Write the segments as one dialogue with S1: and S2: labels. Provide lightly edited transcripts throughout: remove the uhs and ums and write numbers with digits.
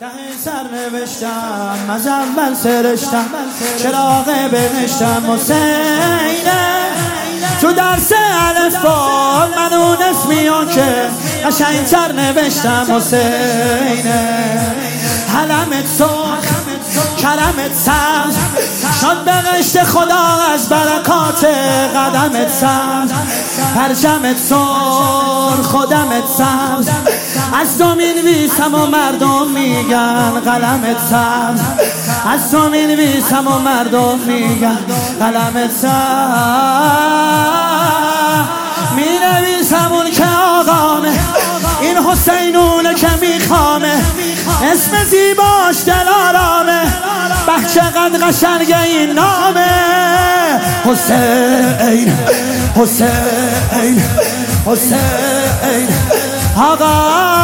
S1: ته سر نوشتم از اول سرشتم چراغ بهشتم حسینه تو درس الفبا من اون اسمیان که قشنگ‌تر نوشتم حسینه حلمت سرخ کرمت سبز شد بهشت خدا از برکات قدمت سبز پرچمت سرخ خودمت سبز از تو می‌نویسم و مردم میگن قلمت سبز از تو می‌نویسم و مردم میگن قلمت سبز می‌نویسم اون که آقامه این حسینونه که میخوامه اسم زیباش دلارامه به چقدر قشنگه این نامه حسین حسین حسین آقا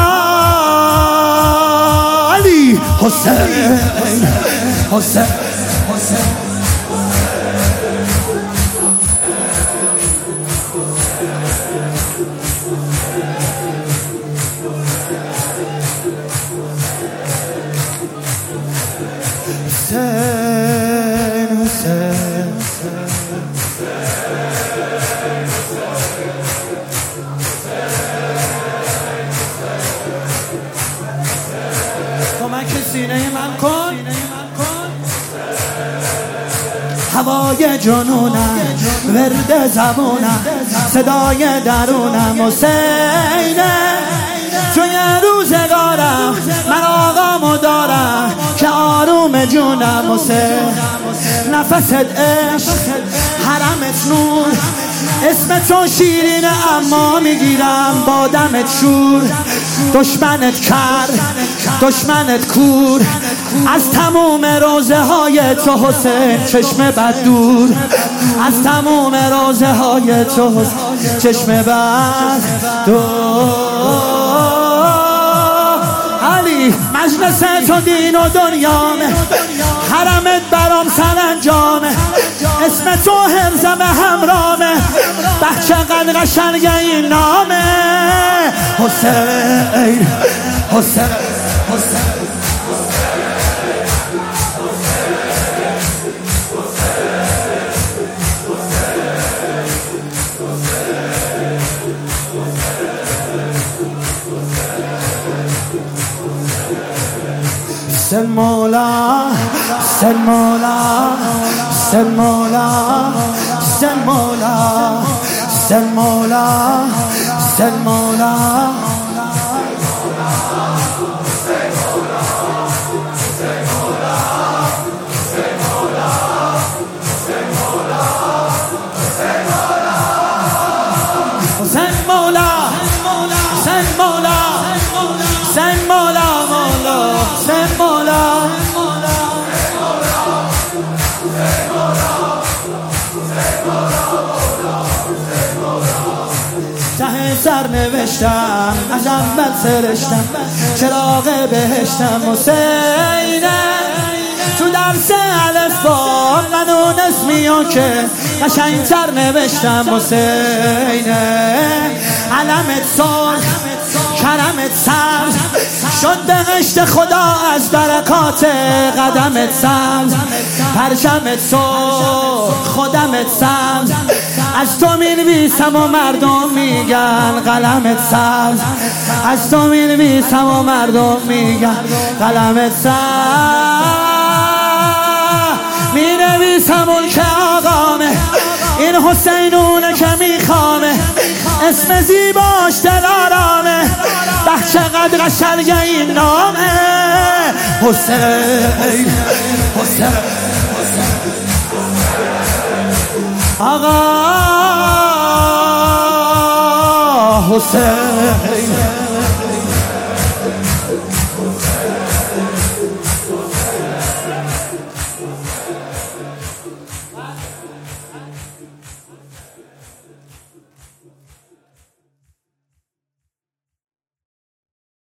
S1: علی حسین حسین حسین کمک سینه من کن هوای جنونم ورد زبونم صدای درونم حسینه توی روزگارم من آقامو دارم که آروم جونم حسین نفست عشق حرمت نور اسم تو شیرینه اما میگیرم با دمت شور دشمنت کرد دشمنت کور از تموم روزه های تو حسین چشم بد دور از تموم روزه های تو چشم بد دور علی مجلس تو دین و دنیامه حرمت برام سرانجامه اسم تو هرزم همرامه به چقدر قشنگه این نامه حسین حسین حسین سن مولا سن مولا سن مولا سن مولا سن مولا سن مولا ته سر نوشتم از اول سرشتم چراغ بهشتم حسینه تو درس الفبا من اون اسمیان که قشنگ‌تر نوشتم حسینه علمت سرخ کرمت سبز شد بهشت خدا از برکات قدمت سبز پرچمت سرخ خودمت سبز از تو می‌نویسم و مردم میگن قلمت سبز از تو می‌نویسم و مردم میگن قلمت سبز می‌نویسم اون که آقامه این حسینونه که میخوامه اسم زیباش دلارامه به چقدر قشنگه این نامه حسین حسین آقا حسین